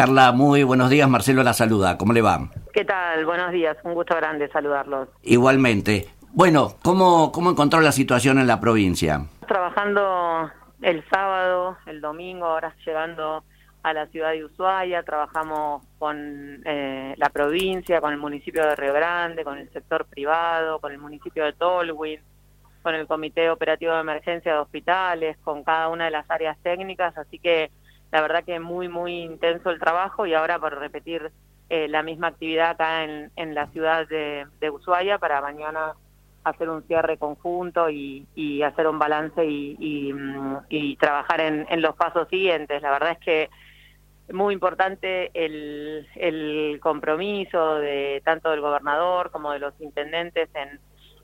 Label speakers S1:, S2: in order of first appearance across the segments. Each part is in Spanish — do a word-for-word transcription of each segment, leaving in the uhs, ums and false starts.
S1: Carla, muy buenos días. Marcelo la saluda. ¿Cómo le va?
S2: ¿Qué tal? Buenos días. Un gusto grande saludarlos.
S1: Igualmente. Bueno, ¿cómo, cómo encontró la situación en la provincia?
S2: Trabajando el sábado, el domingo, ahora llegando a la ciudad de Ushuaia, trabajamos con eh, la provincia, con el municipio de Río Grande, con el sector privado, con el municipio de Tolwyn, con el Comité Operativo de Emergencia de Hospitales, con cada una de las áreas técnicas, así que la verdad que muy, muy intenso el trabajo y ahora por repetir eh, la misma actividad acá en, en la ciudad de, de Ushuaia para mañana hacer un cierre conjunto y, y hacer un balance y, y, y trabajar en, en los pasos siguientes. La verdad es que es muy importante el, el compromiso de tanto del gobernador como de los intendentes en,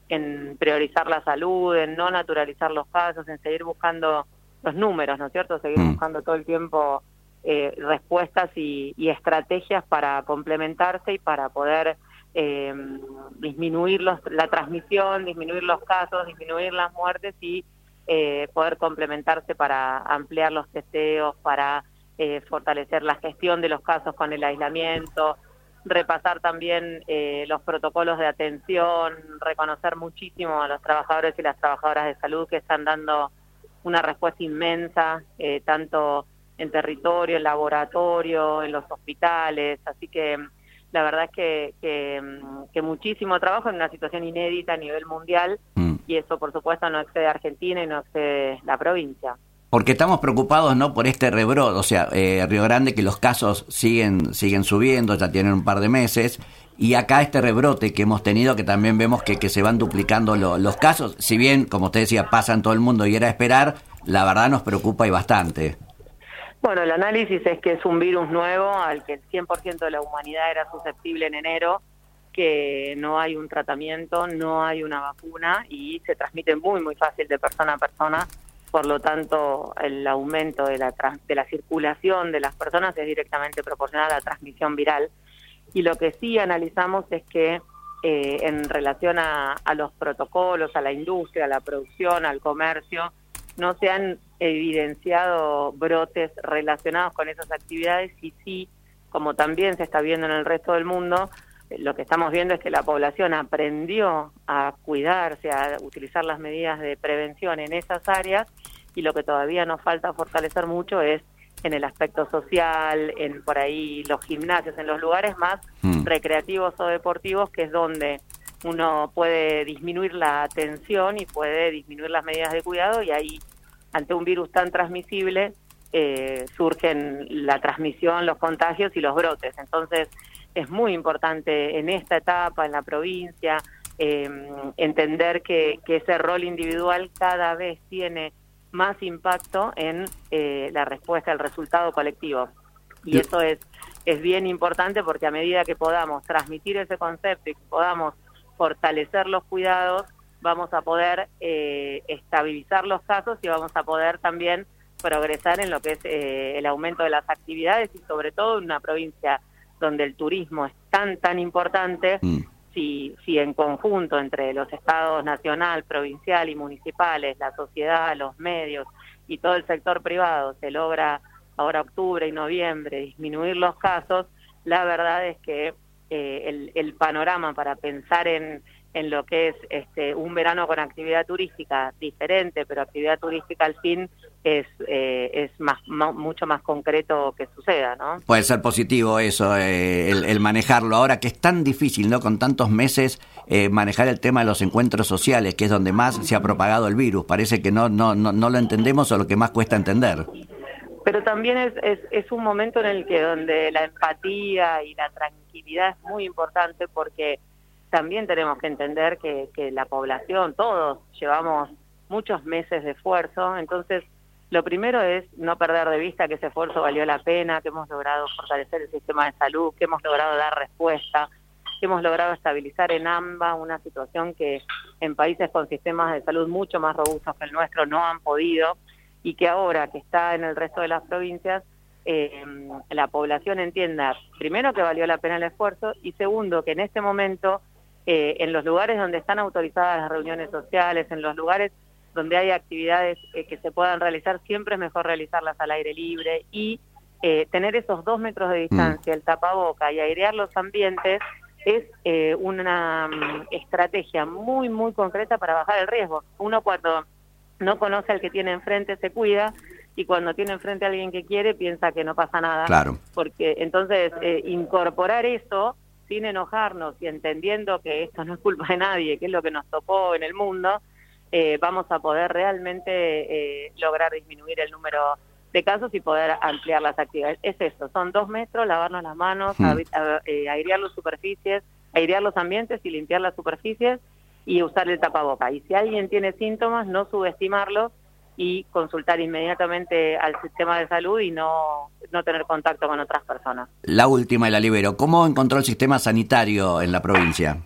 S2: en priorizar la salud, en no naturalizar los casos, en seguir buscando los números, ¿no es cierto? Seguir
S1: Mm.
S2: buscando todo el tiempo eh, respuestas y, y estrategias para complementarse y para poder eh, disminuir los, la transmisión, disminuir los casos, disminuir las muertes y eh, poder complementarse para ampliar los testeos, para eh, fortalecer la gestión de los casos con el aislamiento, repasar también eh, los protocolos de atención, reconocer muchísimo a los trabajadores y las trabajadoras de salud que están dando una respuesta inmensa, eh, tanto en territorio, en laboratorio, en los hospitales, así que la verdad es que, que, que muchísimo trabajo en una situación inédita a nivel mundial, mm. y eso por supuesto no excede a Argentina y no excede la provincia.
S1: Porque estamos preocupados, ¿no?, por este rebrote, o sea, eh, Río Grande, que los casos siguen siguen subiendo, ya tienen un par de meses, y acá este rebrote que hemos tenido, que también vemos que, que se van duplicando lo, los casos, si bien, como usted decía, pasa en todo el mundo y era esperar, la verdad nos preocupa y bastante.
S2: Bueno, el análisis es que es un virus nuevo al que el cien por ciento de la humanidad era susceptible en enero, que no hay un tratamiento, no hay una vacuna y se transmite muy, muy fácil de persona a persona. Por lo tanto, el aumento de la, de la circulación de las personas es directamente proporcional a la transmisión viral. Y lo que sí analizamos es que eh, en relación a, a los protocolos, a la industria, a la producción, al comercio, no se han evidenciado brotes relacionados con esas actividades y sí, como también se está viendo en el resto del mundo, lo que estamos viendo es que la población aprendió a cuidarse, a utilizar las medidas de prevención en esas áreas y lo que todavía nos falta fortalecer mucho es en el aspecto social, en por ahí los gimnasios, en los lugares más mm. recreativos o deportivos, que es donde uno puede disminuir la tensión y puede disminuir las medidas de cuidado y ahí, ante un virus tan transmisible, eh, surgen la transmisión, los contagios y los brotes. Entonces, es muy importante en esta etapa, en la provincia, eh, entender que, que ese rol individual cada vez tiene más impacto en eh, la respuesta al resultado colectivo. Y eso es, es bien importante porque a medida que podamos transmitir ese concepto y que podamos fortalecer los cuidados, vamos a poder eh, estabilizar los casos y vamos a poder también progresar en lo que es eh, el aumento de las actividades y sobre todo en una provincia donde el turismo es tan, tan importante. Mm. Si, si en conjunto entre los estados nacional, provincial y municipales, la sociedad, los medios y todo el sector privado se logra ahora octubre y noviembre disminuir los casos, la verdad es que eh, el, el panorama para pensar en, en lo que es este un verano con actividad turística diferente, pero actividad turística al fin es eh, es más, más mucho más concreto que suceda, ¿no?
S1: Puede ser positivo eso, eh, el, el manejarlo ahora, que es tan difícil, ¿no?, con tantos meses eh, manejar el tema de los encuentros sociales, que es donde más se ha propagado el virus. Parece que no no no, no lo entendemos o lo que más cuesta entender.
S2: Pero también es, es, es un momento en el que donde la empatía y la tranquilidad es muy importante porque también tenemos que entender que, que la población, todos llevamos muchos meses de esfuerzo, entonces lo primero es no perder de vista que ese esfuerzo valió la pena, que hemos logrado fortalecer el sistema de salud, que hemos logrado dar respuesta, que hemos logrado estabilizar en AMBA una situación que en países con sistemas de salud mucho más robustos que el nuestro no han podido, y que ahora que está en el resto de las provincias, eh, la población entienda, primero, que valió la pena el esfuerzo, y segundo, que en este momento, eh, en los lugares donde están autorizadas las reuniones sociales, en los lugares donde hay actividades eh, que se puedan realizar, siempre es mejor realizarlas al aire libre, y eh, tener esos dos metros de distancia, mm. el tapaboca y airear los ambientes es eh, una um, estrategia muy, muy concreta para bajar el riesgo. Uno cuando no conoce al que tiene enfrente se cuida, y cuando tiene enfrente a alguien que quiere piensa que no pasa nada.
S1: Claro.
S2: Porque entonces eh, incorporar eso sin enojarnos y entendiendo que esto no es culpa de nadie, que es lo que nos tocó en el mundo, eh, vamos a poder realmente eh, lograr disminuir el número de casos y poder ampliar las actividades. Es eso, son dos metros, lavarnos las manos, hmm. a, a, eh, airear las superficies, airear los ambientes y limpiar las superficies y usar el tapaboca. Y si alguien tiene síntomas, no subestimarlos y consultar inmediatamente al sistema de salud y no, no tener contacto con otras personas.
S1: La última y la libero. ¿Cómo encontró el sistema sanitario en la provincia?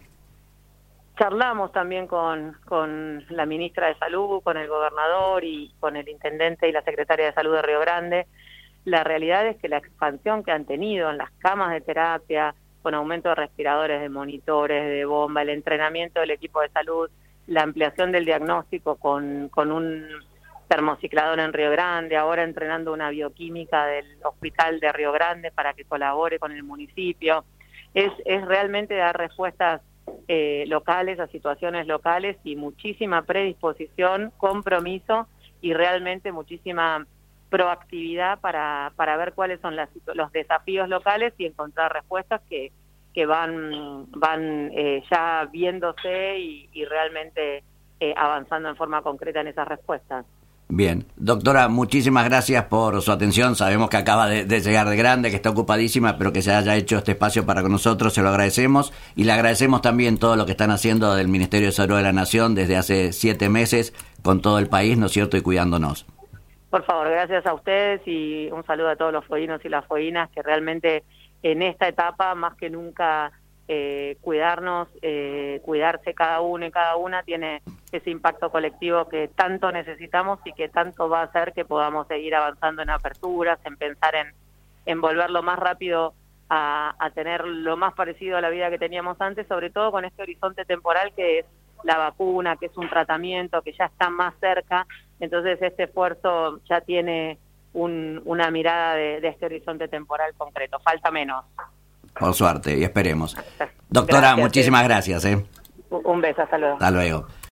S2: Charlamos también con, con la ministra de Salud, con el gobernador y con el intendente y la secretaria de Salud de Río Grande. La realidad es que la expansión que han tenido en las camas de terapia, con aumento de respiradores, de monitores, de bomba, el entrenamiento del equipo de salud, la ampliación del diagnóstico con, con un termociclador en Río Grande, ahora entrenando una bioquímica del hospital de Río Grande para que colabore con el municipio. Es, es realmente dar respuestas eh, locales a situaciones locales y muchísima predisposición, compromiso y realmente muchísima proactividad para, para ver cuáles son las, los desafíos locales y encontrar respuestas que, que van, van eh, ya viéndose y, y realmente eh, avanzando en forma concreta en esas respuestas.
S1: Bien, doctora, muchísimas gracias por su atención. Sabemos que acaba de, de llegar de grande, que está ocupadísima, pero que se haya hecho este espacio para con nosotros, se lo agradecemos. Y le agradecemos también todo lo que están haciendo del Ministerio de Salud de la Nación desde hace siete meses con todo el país, ¿no es cierto?, y cuidándonos.
S2: Por favor, gracias a ustedes y un saludo a todos los fueguinos y las fueguinas que realmente en esta etapa, más que nunca, eh, cuidarnos, eh, cuidarse cada uno y cada una tiene ese impacto colectivo que tanto necesitamos y que tanto va a hacer que podamos seguir avanzando en aperturas, en pensar en, en volverlo más rápido a, a tener lo más parecido a la vida que teníamos antes, sobre todo con este horizonte temporal que es la vacuna, que es un tratamiento que ya está más cerca. Entonces este esfuerzo ya tiene un, una mirada de, de este horizonte temporal concreto. Falta menos.
S1: Por suerte, y esperemos. Doctora, gracias, muchísimas sí. gracias. ¿eh?
S2: Un beso, hasta luego.
S1: Hasta luego.